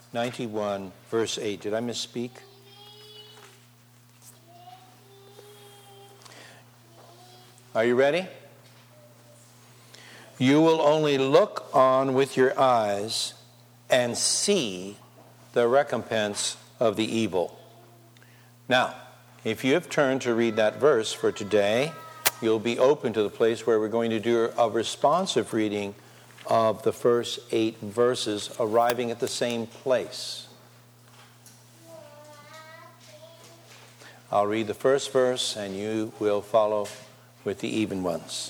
91, verse 8. Did I misspeak? Are you ready? You will only look on with your eyes and see the recompense of the evil. Now, if you have turned to read that verse for today, you'll be open to the place where we're going to do a responsive reading of the first 8 verses, arriving at the same place. I'll read the first verse, and you will follow with the even ones.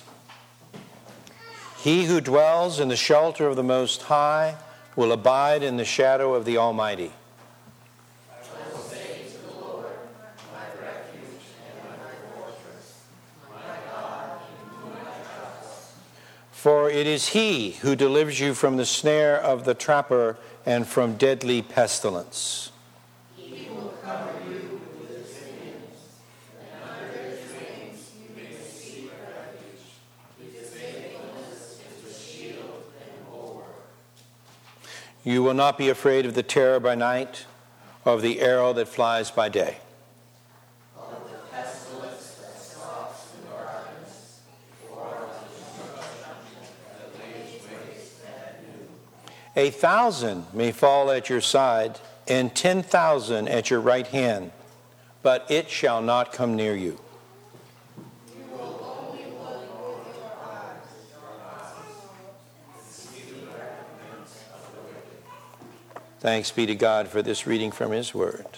He who dwells in the shelter of the Most High will abide in the shadow of the Almighty. I will say to the Lord, my refuge and my fortress, my God in whom I trust. For it is He who delivers you from the snare of the trapper and from deadly pestilence. He will cover you with His wings, and under His wings you may seek refuge. His faithfulness is a shield and bulwark. You will not be afraid of the terror by night, or of the arrow that flies by day. Of the pestilence that stalks in darkness, or of the destruction that lays waste at noon. 1,000 may fall at your side, and 10,000 at your right hand, but it shall not come near you. You will only look with your eyes, and see the recompense of the wicked. Thanks be to God for this reading from His Word.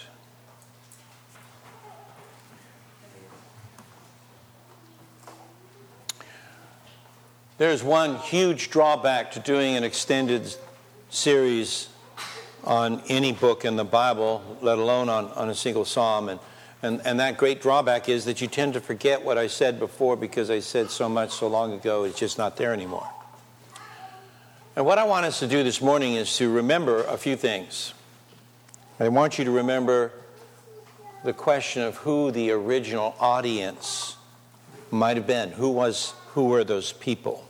There's one huge drawback to doing an extended series on any book in the Bible, let alone on a single psalm. And that great drawback is that you tend to forget what I said before because I said so much so long ago, it's just not there anymore. And what I want us to do this morning is to remember a few things. I want you to remember the question of who the original audience might have been. Who were those people?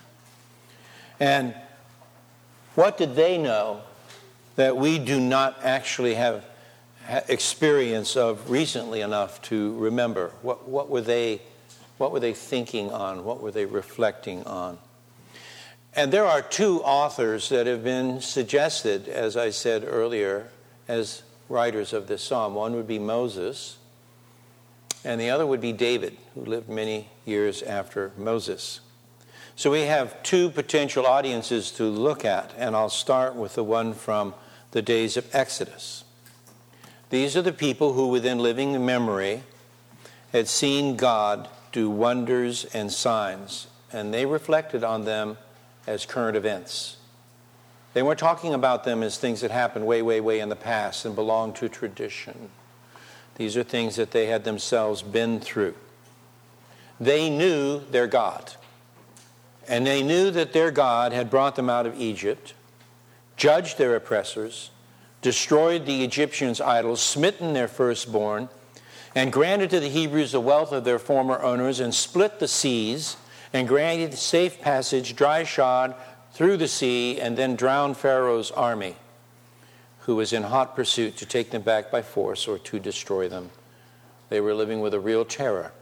And what did they know that we do not actually have experience of recently enough to remember? What were they thinking on? What were they reflecting on? And there are 2 authors that have been suggested, as I said earlier, as writers of this psalm. One would be Moses, and the other would be David, who lived many years after Moses. So we have 2 potential audiences to look at, and I'll start with the one from the days of Exodus. These are the people who, within living memory, had seen God do wonders and signs, and they reflected on them as current events. They weren't talking about them as things that happened way, way, way in the past and belonged to tradition. These are things that they had themselves been through. They knew their God. And they knew that their God had brought them out of Egypt, judged their oppressors, destroyed the Egyptians' idols, smitten their firstborn, and granted to the Hebrews the wealth of their former owners, and split the seas, and granted safe passage, dry shod, through the sea, and then drowned Pharaoh's army, who was in hot pursuit to take them back by force or to destroy them. They were living with a real terror.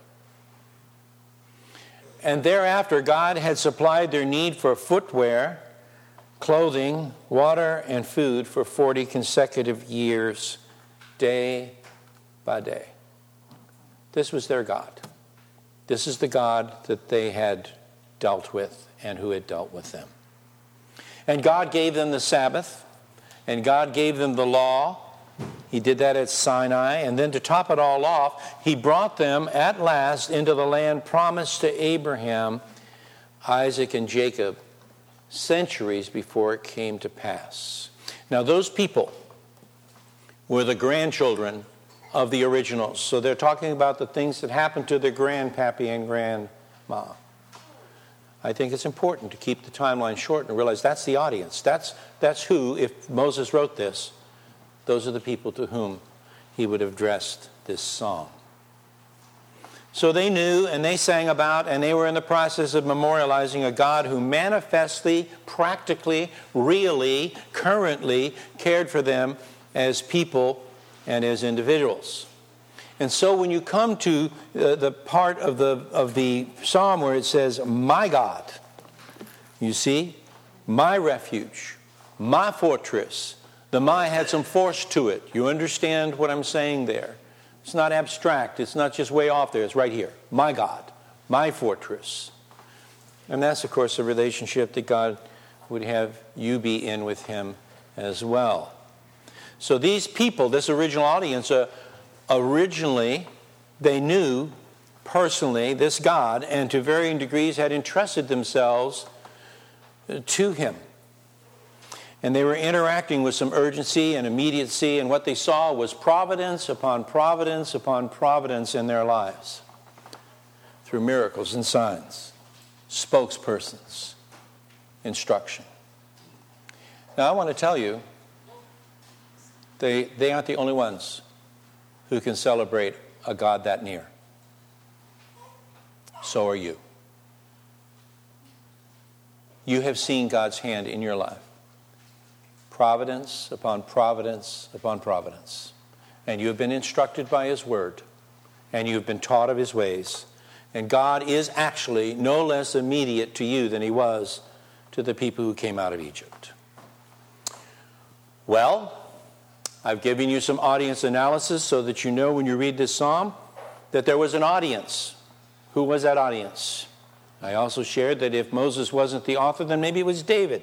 And thereafter, God had supplied their need for footwear, clothing, water, and food for 40 consecutive years, day by day. This was their God. This is the God that they had dealt with and who had dealt with them. And God gave them the Sabbath, and God gave them the law. He did that at Sinai, and then to top it all off, He brought them at last into the land promised to Abraham, Isaac, and Jacob centuries before it came to pass. Now those people were the grandchildren of the originals. So they're talking about the things that happened to their grandpappy and grandma. I think it's important to keep the timeline short and realize that's the audience. That's who, if Moses wrote this, those are the people to whom he would have addressed this song. So they knew and they sang about and they were in the process of memorializing a God who manifestly, practically, really, currently cared for them as people and as individuals. And so when you come to the part of the psalm where it says, my God, you see, my refuge, my fortress, the my had some force to it. You understand what I'm saying there? It's not abstract. It's not just way off there. It's right here. My God, my fortress. And that's, of course, a relationship that God would have you be in with him as well. So these people, this original audience, originally they knew personally this God and to varying degrees had entrusted themselves to him. And they were interacting with some urgency and immediacy, and what they saw was providence upon providence upon providence in their lives through miracles and signs, spokespersons, instruction. Now I want to tell you, they aren't the only ones who can celebrate a God that near. So are you. You have seen God's hand in your life. Providence upon providence upon providence. And you have been instructed by his word. And you have been taught of his ways. And God is actually no less immediate to you than he was to the people who came out of Egypt. Well, I've given you some audience analysis so that you know when you read this psalm that there was an audience. Who was that audience? I also shared that if Moses wasn't the author, then maybe it was David.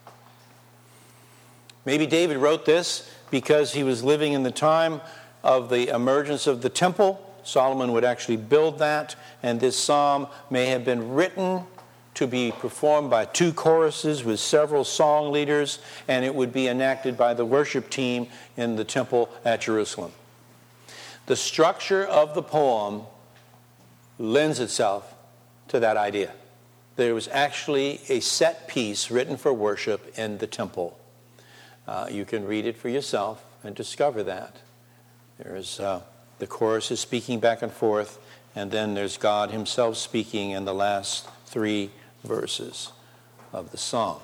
Maybe David wrote this because he was living in the time of the emergence of the temple. Solomon would actually build that, and this psalm may have been written to be performed by two choruses with several song leaders, and it would be enacted by the worship team in the temple at Jerusalem. The structure of the poem lends itself to that idea. There was actually a set piece written for worship in the temple. You can read it for yourself and discover that. There's the chorus is speaking back and forth, and then there's God himself speaking in the last 3 verses of the song.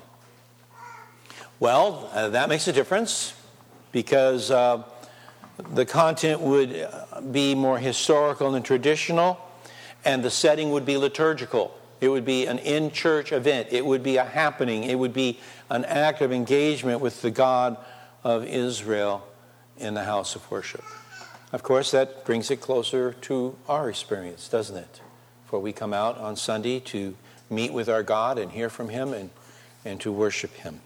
Well, that makes a difference because the content would be more historical and traditional, and the setting would be liturgical. It would be an in-church event. It would be a happening. It would be an act of engagement with the God of Israel in the house of worship. Of course, that brings it closer to our experience, doesn't it? For we come out on Sunday to meet with our God and hear from him and to worship him.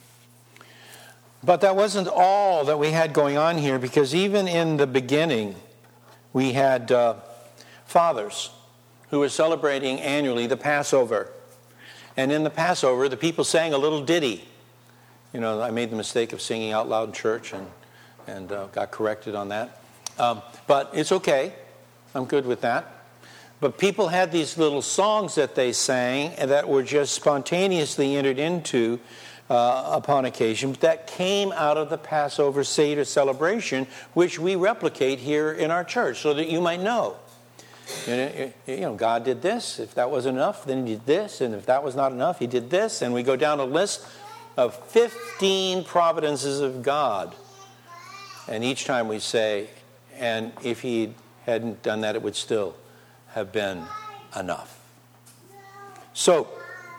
But that wasn't all that we had going on here, because even in the beginning, we had fathers who were celebrating annually the Passover. And in the Passover, the people sang a little ditty. You know, I made the mistake of singing out loud in church and got corrected on that. But it's okay. I'm good with that. But people had these little songs that they sang and that were just spontaneously entered into upon occasion, that came out of the Passover Seder celebration, which we replicate here in our church so that you might know. You know, God did this. If that wasn't enough, then he did this. And if that was not enough, he did this. And we go down a list of 15 providences of God. And each time we say, and if he hadn't done that, it would still have been enough. So,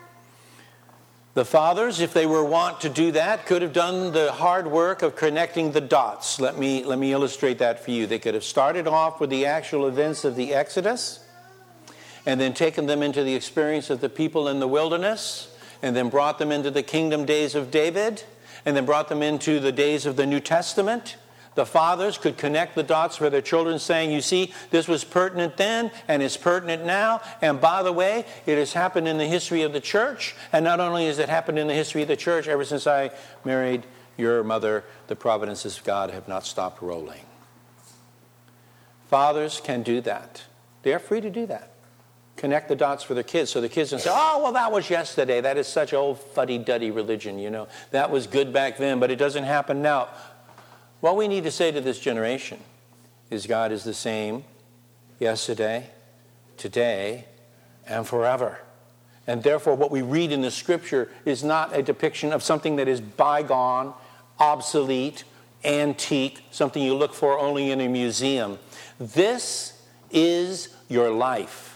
the fathers, if they were wont to do that, could have done the hard work of connecting the dots. Let me illustrate that for you. They could have started off with the actual events of the Exodus, and then taken them into the experience of the people in the wilderness, and then brought them into the kingdom days of David, and then brought them into the days of the New Testament. The fathers could connect the dots for their children, saying, you see, this was pertinent then, and it's pertinent now. And by the way, it has happened in the history of the church. And not only has it happened in the history of the church, ever since I married your mother, the providences of God have not stopped rolling. Fathers can do that. They are free to do that. Connect the dots for their kids, so the kids don't say, oh, well, that was yesterday. That is such old fuddy-duddy religion, you know. That was good back then, but it doesn't happen now. What we need to say to this generation is God is the same yesterday, today, and forever. And therefore, what we read in the Scripture is not a depiction of something that is bygone, obsolete, antique, something you look for only in a museum. This is your life.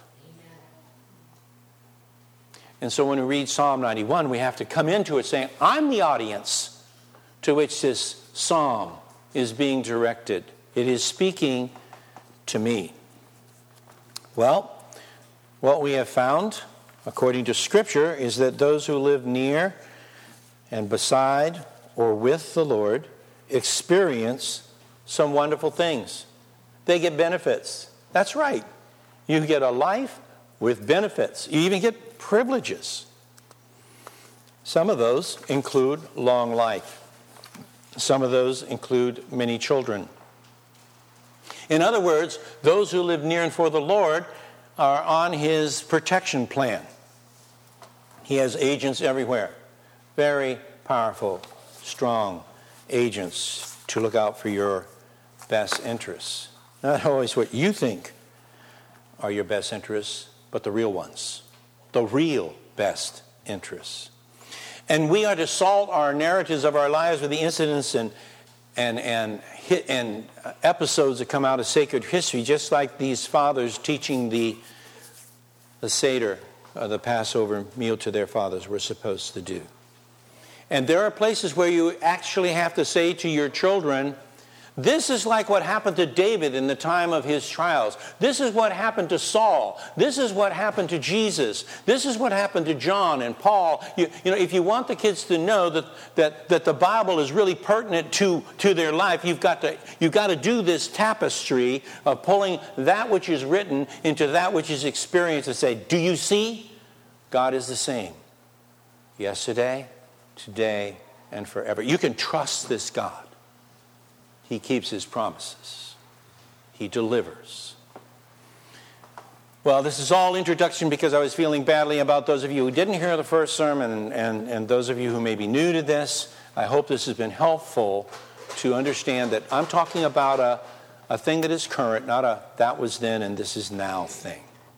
And so when we read Psalm 91, we have to come into it saying, I'm the audience to which this psalm is being directed. It is speaking to me. Well, what we have found, according to Scripture, is that those who live near and beside or with the Lord experience some wonderful things. They get benefits. That's right. You get a life with benefits. You even get privileges. Some of those include long life. Some of those include many children. In other words, those who live near and for the Lord are on His protection plan. He has agents everywhere. Very powerful, strong agents to look out for your best interests. Not always what you think are your best interests, but the real ones. The real best interests. And we are to salt our narratives of our lives with the incidents and episodes that come out of sacred history, just like these fathers teaching the Seder, the Passover meal to their fathers were supposed to do. And there are places where you actually have to say to your children, this is like what happened to David in the time of his trials. This is what happened to Saul. This is what happened to Jesus. This is what happened to John and Paul. You know, if you want the kids to know that the Bible is really pertinent to their life, you've got to do this tapestry of pulling that which is written into that which is experienced and say, do you see? God is the same. Yesterday, today, and forever. You can trust this God. He keeps His promises. He delivers. Well, this is all introduction because I was feeling badly about those of you who didn't hear the first sermon and those of you who may be new to this. I hope this has been helpful to understand that I'm talking about a thing that is current, not a that was then and this is now thing.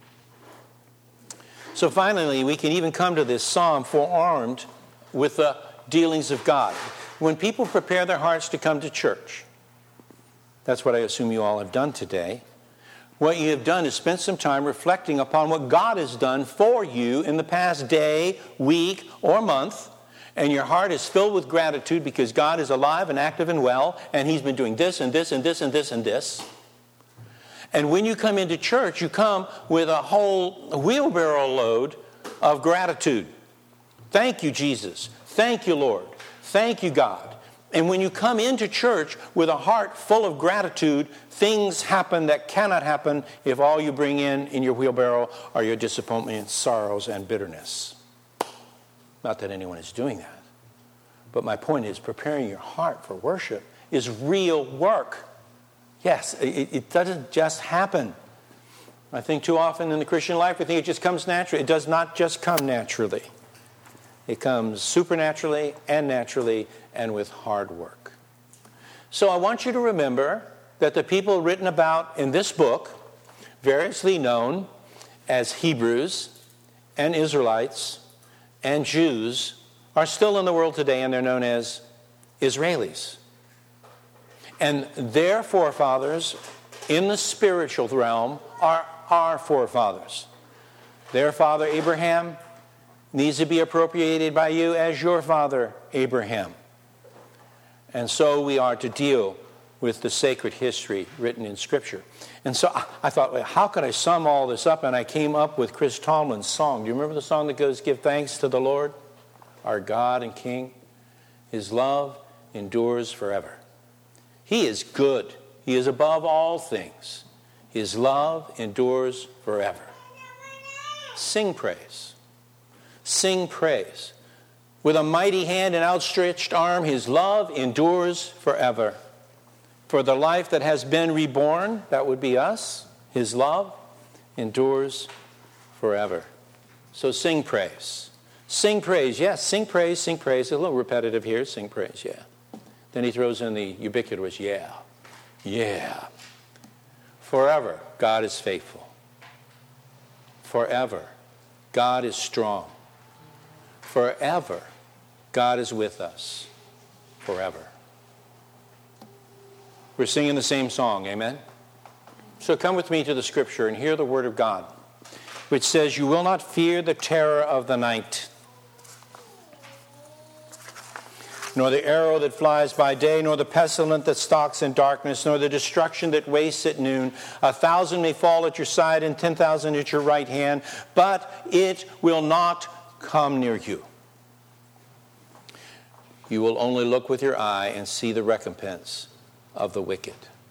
So finally, we can even come to this psalm forearmed with the dealings of God. When people prepare their hearts to come to church, that's what I assume you all have done today. What you have done is spent some time reflecting upon what God has done for you in the past day, week, or month. And your heart is filled with gratitude because God is alive and active and well, and He's been doing this and this and this and this and this. And when you come into church, you come with a whole wheelbarrow load of gratitude. Thank you, Jesus. Thank you, Lord. Thank you, God. And when you come into church with a heart full of gratitude, things happen that cannot happen if all you bring in your wheelbarrow are your disappointments, sorrows, and bitterness. Not that anyone is doing that. But my point is, preparing your heart for worship is real work. Yes, it doesn't just happen. I think too often in the Christian life we think it just comes naturally. It does not just come naturally. It comes supernaturally and naturally and with hard work. So I want you to remember that the people written about in this book, variously known as Hebrews and Israelites and Jews, are still in the world today, and they're known as Israelis. And their forefathers in the spiritual realm are our forefathers. Their father Abraham needs to be appropriated by you as your father Abraham. And so we are to deal with the sacred history written in Scripture. And so I thought, well, how could I sum all this up? And I came up with Chris Tomlin's song. Do you remember the song that goes, "Give thanks to the Lord, our God and King. His love endures forever." He is good. He is above all things. His love endures forever. Sing praise. Sing praise. With a mighty hand and outstretched arm, His love endures forever. For the life that has been reborn, that would be us, His love endures forever. So sing praise. Sing praise, yes, sing praise, sing praise. A little repetitive here, sing praise, yeah. Then he throws in the ubiquitous, yeah, yeah. Forever, God is faithful. Forever, God is strong. Forever, God is with us. Forever. We're singing the same song, amen? So come with me to the Scripture and hear the Word of God, which says, "You will not fear the terror of the night, nor the arrow that flies by day, nor the pestilence that stalks in darkness, nor the destruction that wastes at noon. 1,000 may fall at your side and 10,000 at your right hand, but it will not come near you. You will only look with your eye and see the recompense of the wicked."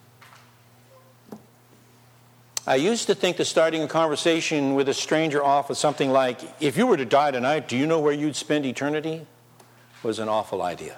I used to think that starting a conversation with a stranger off with something like, "If you were to die tonight, do you know where you'd spend eternity?" was an awful idea.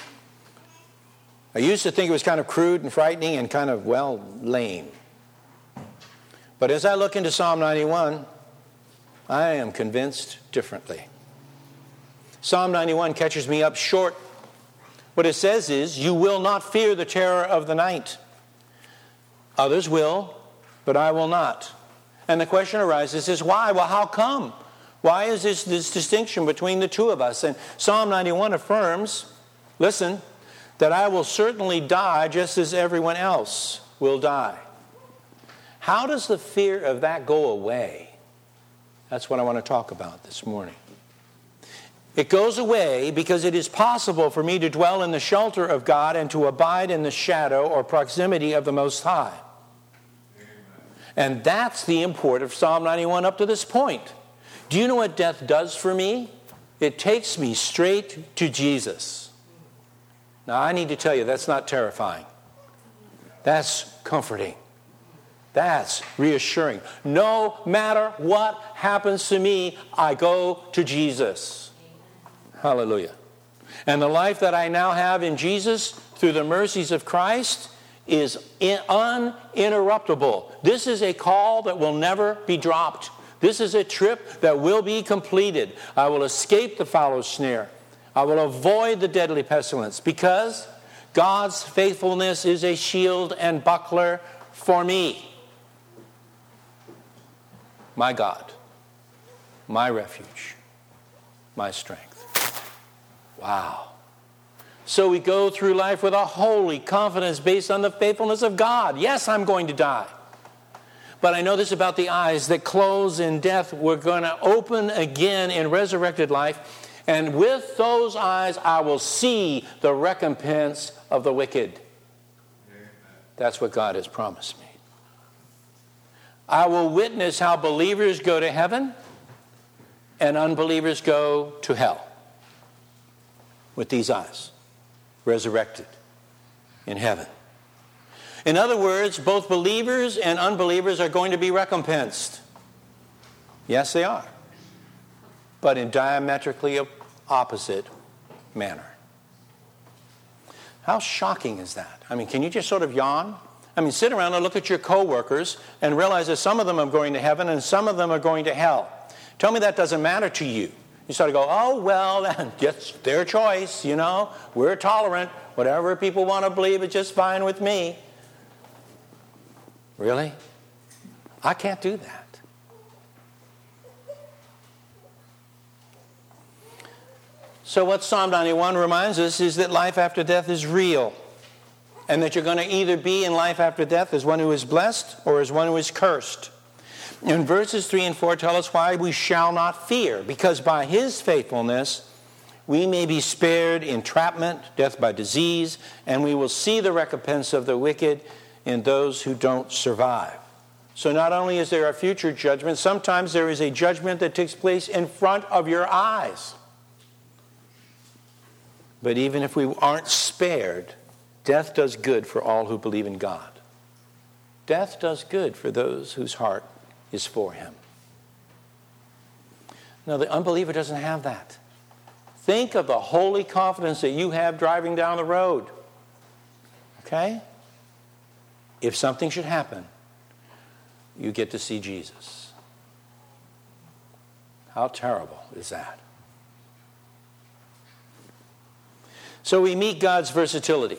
I used to think it was kind of crude and frightening and kind of, well, lame. But as I look into Psalm 91, I am convinced differently. Psalm 91 catches me up short. What it says is, "You will not fear the terror of the night. Others will, but I will not." And the question arises is why? Well, how come? Why is this distinction between the two of us? And Psalm 91 affirms, listen, that I will certainly die just as everyone else will die. How does the fear of that go away? That's what I want to talk about this morning. It goes away because it is possible for me to dwell in the shelter of God and to abide in the shadow or proximity of the Most High. And that's the import of Psalm 91 up to this point. Do you know what death does for me? It takes me straight to Jesus. Now, I need to tell you, that's not terrifying. That's comforting. That's reassuring. No matter what happens to me, I go to Jesus. Hallelujah. And the life that I now have in Jesus through the mercies of Christ is uninterruptible. This is a call that will never be dropped. This is a trip that will be completed. I will escape the fowler's snare. I will avoid the deadly pestilence because God's faithfulness is a shield and buckler for me. My God, my refuge, my strength. Wow. So we go through life with a holy confidence based on the faithfulness of God. Yes, I'm going to die. But I know this about the eyes that close in death. We're going to open again in resurrected life. And with those eyes, I will see the recompense of the wicked. That's what God has promised me. I will witness how believers go to heaven and unbelievers go to hell. With these eyes, resurrected in heaven. In other words, both believers and unbelievers are going to be recompensed. Yes, they are. But in diametrically opposite manner. How shocking is that? I mean, can you just sort of yawn? I mean, sit around and look at your coworkers and realize that some of them are going to heaven and some of them are going to hell. Tell me that doesn't matter to you. You start to go, oh, well, that's their choice, you know. We're tolerant. Whatever people want to believe is just fine with me. Really? I can't do that. So what Psalm 91 reminds us is that life after death is real. And that you're going to either be in life after death as one who is blessed or as one who is cursed. And verses 3 and 4 tell us why we shall not fear. Because by his faithfulness, we may be spared entrapment, death by disease, and we will see the recompense of the wicked in those who don't survive. So not only is there a future judgment, sometimes there is a judgment that takes place in front of your eyes. But even if we aren't spared, death does good for all who believe in God. Death does good for those whose heart is for him. Now, the unbeliever doesn't have that. Think of the holy confidence that you have driving down the road. Okay? If something should happen, you get to see Jesus. How terrible is that? So we meet God's versatility.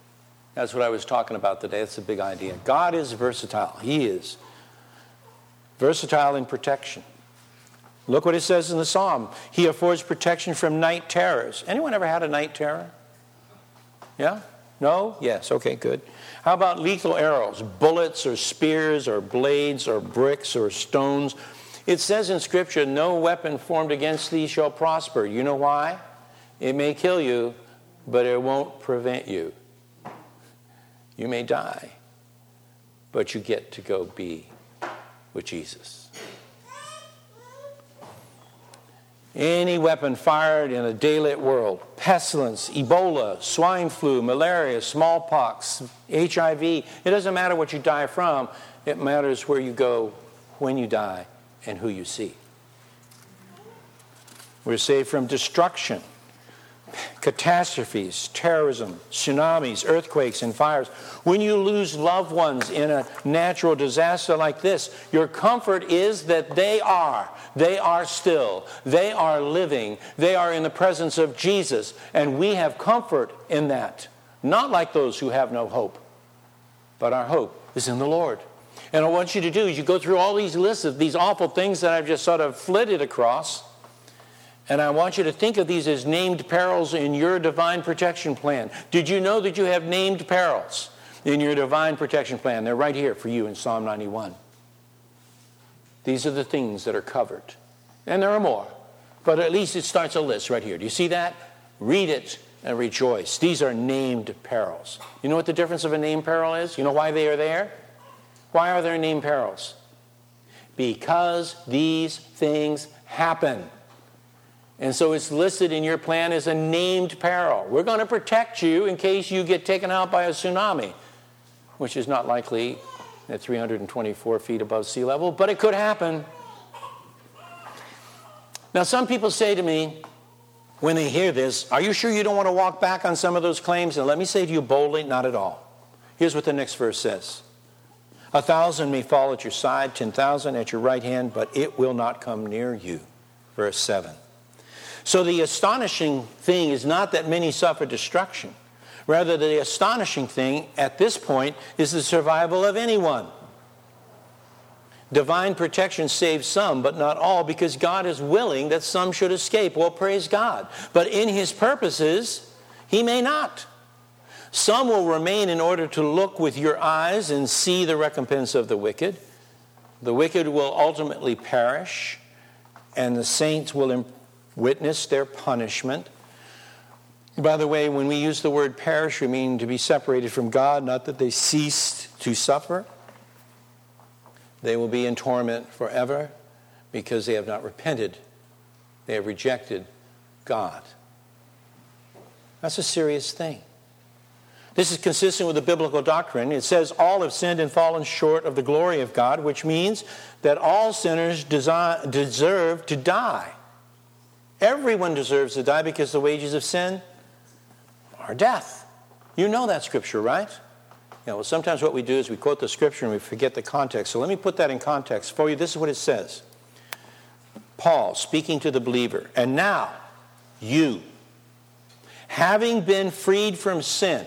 That's what I was talking about today. That's a big idea. God is versatile. He is Versatile in protection. Look what it says in the Psalm. He affords protection from night terrors. Anyone ever had a night terror? Yeah? No? Yes. Okay, good. How about lethal arrows, bullets or spears or blades or bricks or stones? It says in Scripture, no weapon formed against thee shall prosper. You know why? It may kill you, but it won't prevent you. You may die, but you get to go be with Jesus. Any weapon fired in a daylit world, pestilence, Ebola, swine flu, malaria, smallpox, HIV, it doesn't matter what you die from. It matters where you go when you die and who you see. We're saved from destruction, catastrophes, terrorism, tsunamis, earthquakes, and fires. When you lose loved ones in a natural disaster like this, your comfort is that they are still, they are living, they are in the presence of Jesus, and we have comfort in that. Not like those who have no hope, but our hope is in the Lord. And what I want you to do is you go through all these lists of these awful things that I've just sort of flitted across, and I want you to think of these as named perils in your divine protection plan. Did you know that you have named perils in your divine protection plan? They're right here for you in Psalm 91. These are the things that are covered. And there are more. But at least it starts a list right here. Do you see that? Read it and rejoice. These are named perils. You know what the difference of a named peril is? You know why they are there? Why are there named perils? Because these things happen. And so it's listed in your plan as a named peril. We're going to protect you in case you get taken out by a tsunami, which is not likely at 324 feet above sea level, but it could happen. Now, some people say to me, when they hear this, are you sure you don't want to walk back on some of those claims? And let me say to you boldly, not at all. Here's what the next verse says. 1,000 may fall at your side, 10,000 at your right hand, but it will not come near you. Verse 7. So the astonishing thing is not that many suffer destruction. Rather, the astonishing thing at this point is the survival of anyone. Divine protection saves some, but not all, because God is willing that some should escape. Well, praise God. But in his purposes, he may not. Some will remain in order to look with your eyes and see the recompense of the wicked. The wicked will ultimately perish, and the saints will witness their punishment. By the way, when we use the word perish, we mean to be separated from God, not that they ceased to suffer. They will be in torment forever because they have not repented. They have rejected God. That's a serious thing. This is consistent with the biblical doctrine. It says all have sinned and fallen short of the glory of God, which means that all sinners deserve to die. Everyone deserves to die because the wages of sin are death. You know that scripture, right? Well, sometimes what we do is we quote the scripture and we forget the context. So let me put that in context for you. This is what it says. Paul speaking to the believer. And now, you, having been freed from sin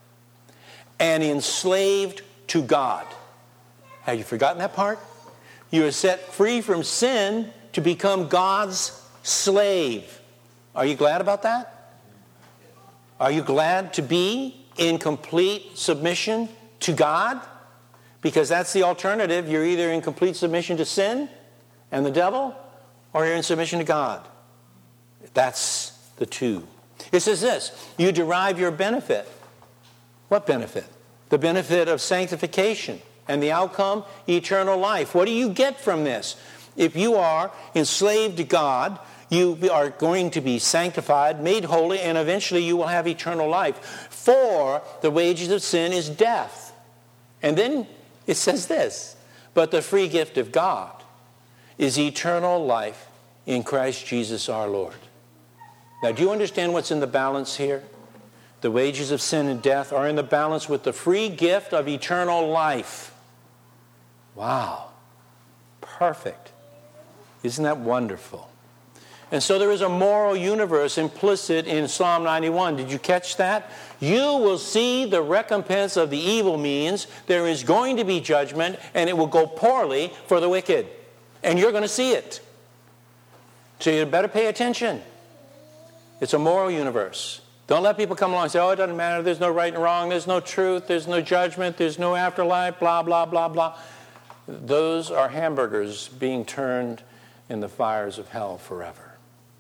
and enslaved to God. Have you forgotten that part? You are set free from sin to become God's slave. Are you glad about that? Are you glad to be in complete submission to God? Because that's the alternative. You're either in complete submission to sin and the devil, or you're in submission to God. That's the two. It says this, you derive your benefit. What benefit? The benefit of sanctification. And the outcome, eternal life. What do you get from this? If you are enslaved to God, you are going to be sanctified, made holy, and eventually you will have eternal life. For the wages of sin is death. And then it says this, but the free gift of God is eternal life in Christ Jesus our Lord. Now, do you understand what's in the balance here? The wages of sin and death are in the balance with the free gift of eternal life. Wow. Perfect. Isn't that wonderful? And so there is a moral universe implicit in Psalm 91. Did you catch that? You will see the recompense of the evil means. There is going to be judgment, and it will go poorly for the wicked. And you're going to see it. So you better pay attention. It's a moral universe. Don't let people come along and say, oh, it doesn't matter. There's no right and wrong. There's no truth. There's no judgment. There's no afterlife. Blah, blah, blah, blah. Those are hamburgers being turned in the fires of hell forever.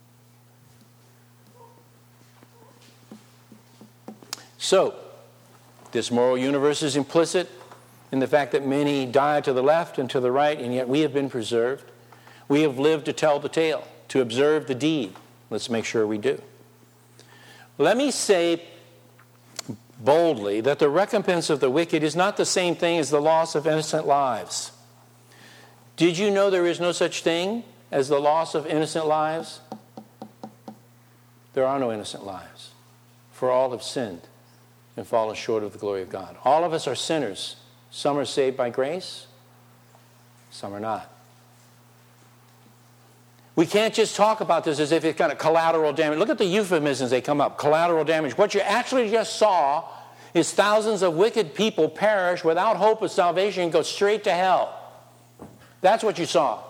So, this moral universe is implicit in the fact that many die to the left and to the right, and yet we have been preserved. We have lived to tell the tale, to observe the deed. Let's make sure we do. Let me say boldly that the recompense of the wicked is not the same thing as the loss of innocent lives. Did you know there is no such thing as the loss of innocent lives? There are no innocent lives, for all have sinned and fallen short of the glory of God. All of us are sinners. Some are saved by grace, some are not. We can't just talk about this as if it's kind of collateral damage. Look at the euphemisms they come up. Collateral damage. What you actually just saw is thousands of wicked people perish without hope of salvation and go straight to hell. That's what you saw.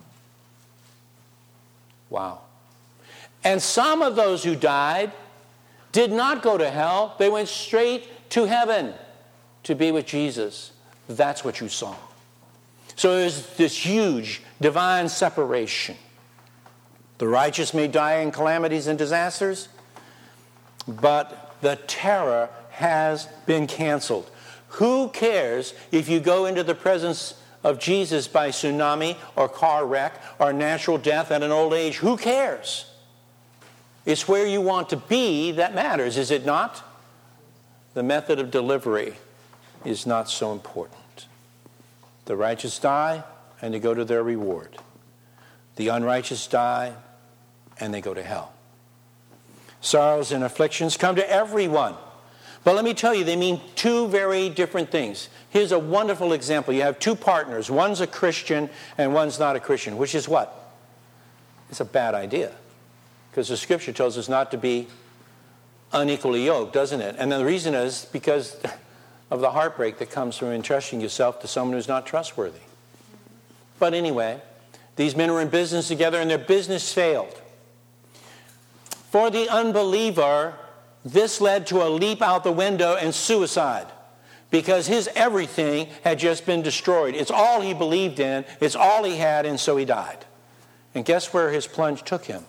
Wow. And some of those who died did not go to hell. They went straight to heaven to be with Jesus. That's what you saw. So there's this huge divine separation. The righteous may die in calamities and disasters, but the terror has been canceled. Who cares if you go into the presence of Jesus by tsunami or car wreck or natural death at an old age? Who cares? It's where you want to be that matters, is it not? The method of delivery is not so important. The righteous die and they go to their reward. The unrighteous die and they go to hell. Sorrows and afflictions come to everyone. But let me tell you, they mean two very different things. Here's a wonderful example. You have two partners. One's a Christian and one's not a Christian. Which is what? It's a bad idea. Because the Scripture tells us not to be unequally yoked, doesn't it? And the reason is because of the heartbreak that comes from entrusting yourself to someone who's not trustworthy. But anyway, these men were in business together and their business failed. For the unbeliever, this led to a leap out the window and suicide because his everything had just been destroyed. It's all he believed in. It's all he had, and so he died. And guess where his plunge took him?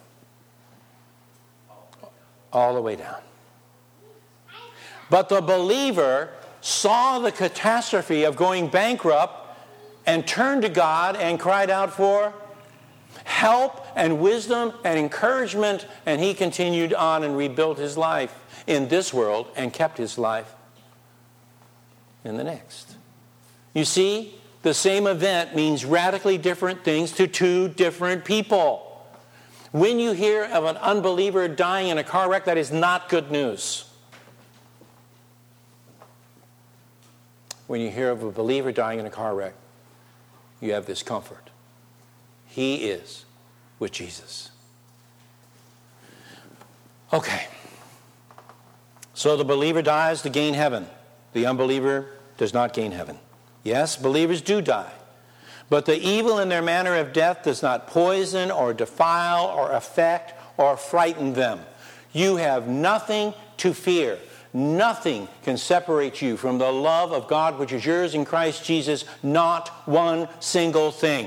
All the way down. But the believer saw the catastrophe of going bankrupt and turned to God and cried out for help and wisdom and encouragement, and he continued on and rebuilt his life in this world and kept his life in the next. You see, the same event means radically different things to two different people. When you hear of an unbeliever dying in a car wreck, that is not good news. When you hear of a believer dying in a car wreck, you have this comfort. He is with Jesus. Okay. So the believer dies to gain heaven. The unbeliever does not gain heaven. Yes, believers do die. But the evil in their manner of death does not poison or defile or affect or frighten them. You have nothing to fear. Nothing can separate you from the love of God which is yours in Christ Jesus. Not one single thing.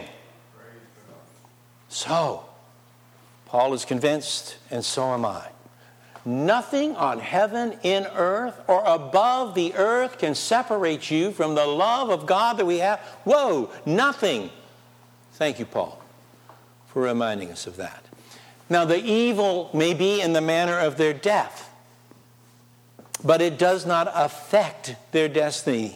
So, Paul is convinced, and so am I. Nothing on heaven, in earth, or above the earth can separate you from the love of God that we have. Whoa, nothing. Thank you, Paul, for reminding us of that. Now, the evil may be in the manner of their death, but it does not affect their destiny.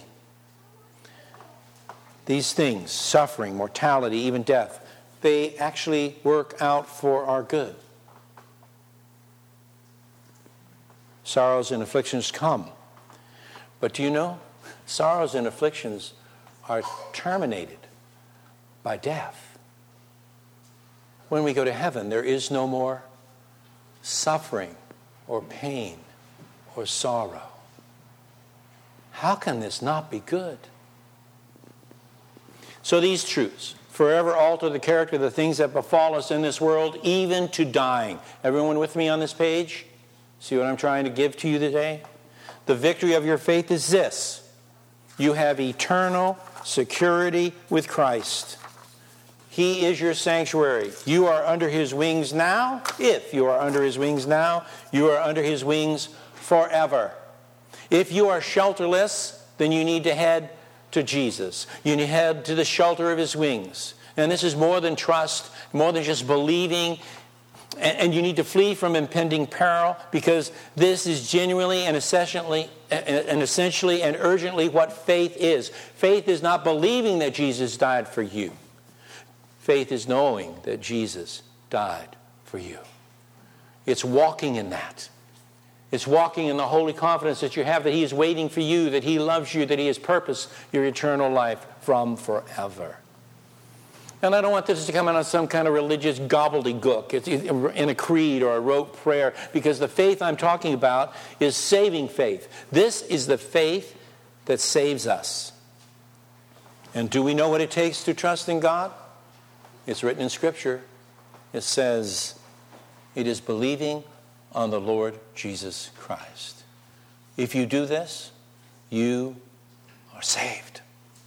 These things, suffering, mortality, even death, they actually work out for our good. Sorrows and afflictions come. But do you know, sorrows and afflictions are terminated by death. When we go to heaven, there is no more suffering or pain or sorrow. How can this not be good? So these truths. forever alter the character of the things that befall us in this world, even to dying. Everyone with me on this page? See what I'm trying to give to you today? The victory of your faith is this: you have eternal security with Christ. He is your sanctuary. You are under his wings now. If you are under his wings now, you are under his wings forever. If you are shelterless, then you need to head to Jesus. You need to head to the shelter of his wings. And this is more than trust, more than just believing. And you need to flee from impending peril, because this is genuinely and essentially and urgently what faith is. Faith is not believing that Jesus died for you. Faith is knowing that Jesus died for you. It's walking in that. It's walking in the holy confidence that you have that he is waiting for you, that he loves you, that he has purposed your eternal life from forever. And I don't want this to come out of some kind of religious gobbledygook. It's in a creed or a rote prayer, because the faith I'm talking about is saving faith. This is the faith that saves us. And do we know what it takes to trust in God? It's written in Scripture. It says, it is believing on the Lord Jesus Christ. If you do this, you are saved.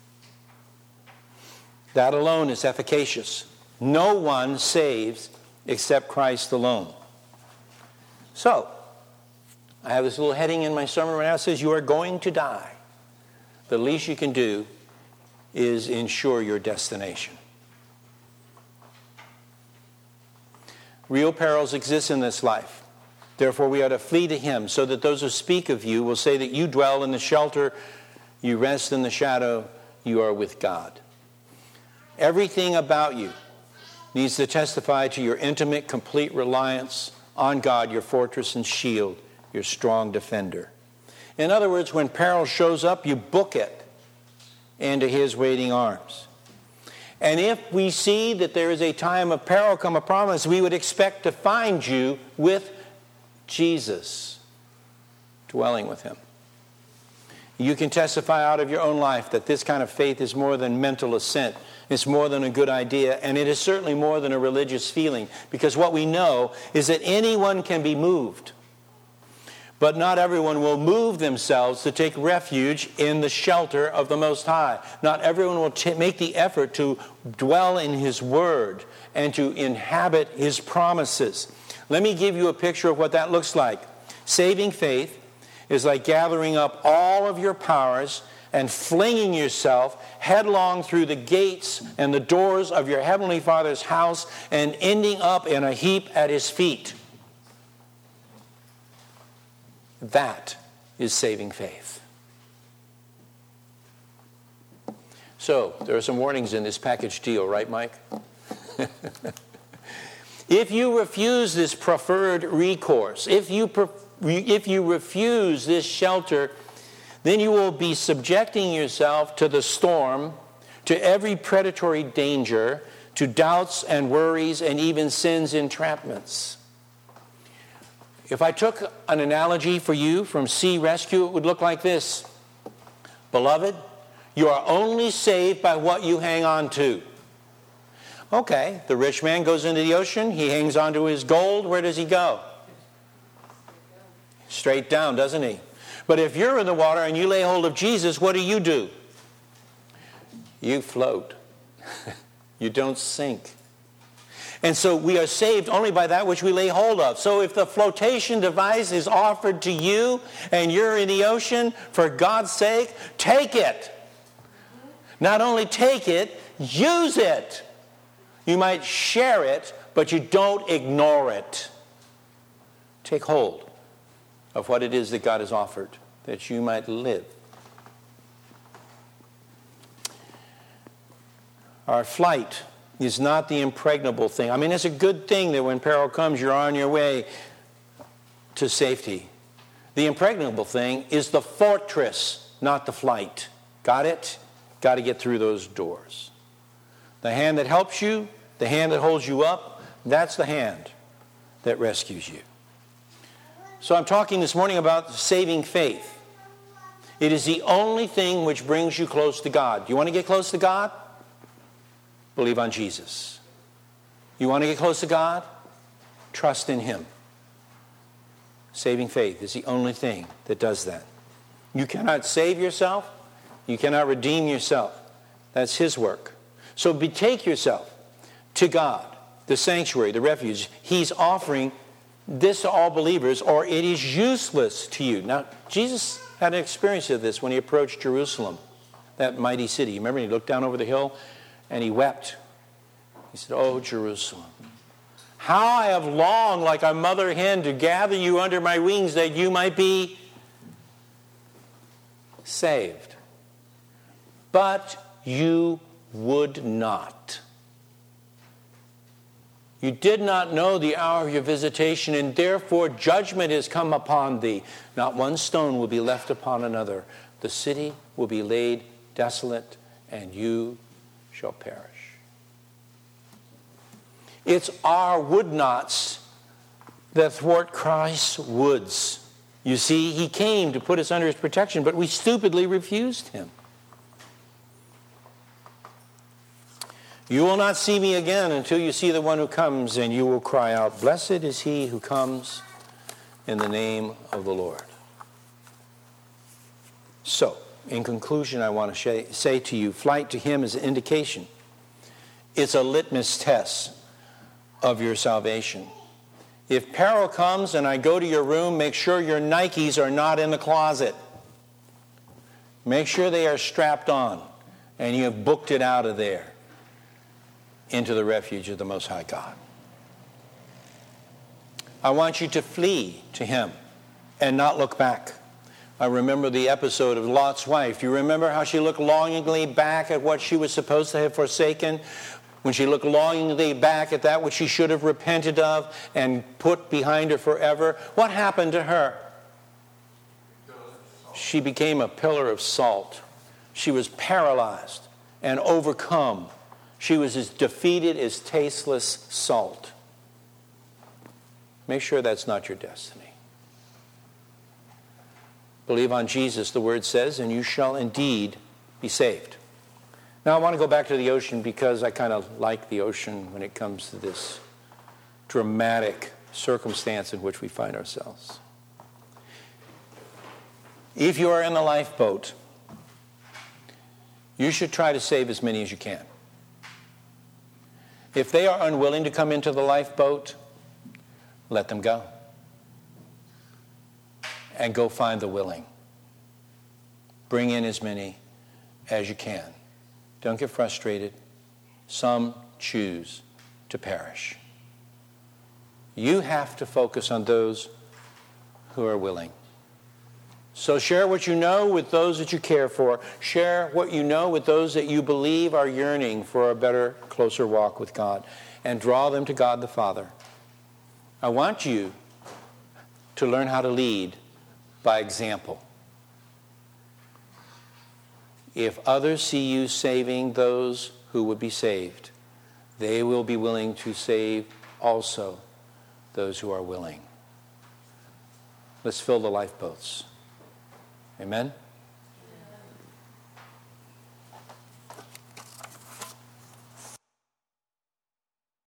That alone is efficacious. No one saves except Christ alone. So, I have this little heading in my sermon right now that says, you are going to die. The least you can do is ensure your destination. Real perils exist in this life. Therefore, we are to flee to him, so that those who speak of you will say that you dwell in the shelter, you rest in the shadow, you are with God. Everything about you needs to testify to your intimate, complete reliance on God, your fortress and shield, your strong defender. In other words, when peril shows up, you book it into his waiting arms. And if we see that there is a time of peril come upon us, we would expect to find you with Jesus, dwelling with him. You can testify out of your own life that this kind of faith is more than mental assent. It's more than a good idea, and it is certainly more than a religious feeling, because what we know is that anyone can be moved. But not everyone will move themselves to take refuge in the shelter of the Most High. Not everyone will make the effort to dwell in his word and to inhabit his promises. Let me give you a picture of what that looks like. Saving faith is like gathering up all of your powers and flinging yourself headlong through the gates and the doors of your Heavenly Father's house and ending up in a heap at his feet. That is saving faith. So, there are some warnings in this package deal, right, Mike? If you refuse this preferred recourse, if you refuse this shelter, then you will be subjecting yourself to the storm, to every predatory danger, to doubts and worries and even sin's entrapments. If I took an analogy for you from Sea Rescue, it would look like this. Beloved, you are only saved by what you hang on to. Okay, the rich man goes into the ocean. He hangs on to his gold. Where does he go? Straight down, doesn't he? But if you're in the water and you lay hold of Jesus, what do? You float. You don't sink. And so we are saved only by that which we lay hold of. So if the flotation device is offered to you and you're in the ocean, for God's sake, take it. Not only take it, use it. You might share it, but you don't ignore it. Take hold of what it is that God has offered, that you might live. Our flight is not the impregnable thing. I mean, it's a good thing that when peril comes, you're on your way to safety. The impregnable thing is the fortress, not the flight. Got it? Got to get through those doors. The hand that helps you, the hand that holds you up, that's the hand that rescues you. So I'm talking this morning about saving faith. It is the only thing which brings you close to God. Do you want to get close to God? Believe on Jesus. You want to get close to God? Trust in him. Saving faith is the only thing that does that. You cannot save yourself. You cannot redeem yourself. That's his work. So betake yourself to God, the sanctuary, the refuge. He's offering this to all believers, or it is useless to you. Now, Jesus had an experience of this when he approached Jerusalem, that mighty city. You remember he looked down over the hill and he wept. He said, "Oh, Jerusalem, how I have longed like a mother hen to gather you under my wings that you might be saved. But you would not. You did not know the hour of your visitation, and therefore judgment has come upon thee. Not one stone will be left upon another. The city will be laid desolate, and you shall perish." It's our would-nots that thwart Christ's woulds. You see, he came to put us under his protection, but we stupidly refused him. You will not see me again until you see the one who comes, and you will cry out, "Blessed is he who comes in the name of the Lord." So, in conclusion, I want to say to you, flight to him is an indication. It's a litmus test of your salvation. If peril comes and I go to your room, make sure your Nikes are not in the closet. Make sure they are strapped on and you have booked it out of there into the refuge of the Most High God. I want you to flee to him and not look back. I remember the episode of Lot's wife. You remember how she looked longingly back at what she was supposed to have forsaken? When she looked longingly back at that which she should have repented of and put behind her forever, what happened to her? She became a pillar of salt. She was paralyzed and overcome. She was as defeated as tasteless salt. Make sure that's not your destiny. Believe on Jesus, the word says, and you shall indeed be saved. Now I want to go back to the ocean because I kind of like the ocean when it comes to this dramatic circumstance in which we find ourselves. If you are in the lifeboat, you should try to save as many as you can. If they are unwilling to come into the lifeboat, let them go. And go find the willing. Bring in as many as you can. Don't get frustrated. Some choose to perish. You have to focus on those who are willing. So share what you know with those that you care for. Share what you know with those that you believe are yearning for a better, closer walk with God. And draw them to God the Father. I want you to learn how to lead by example. If others see you saving those who would be saved, they will be willing to save also those who are willing. Let's fill the lifeboats. Amen?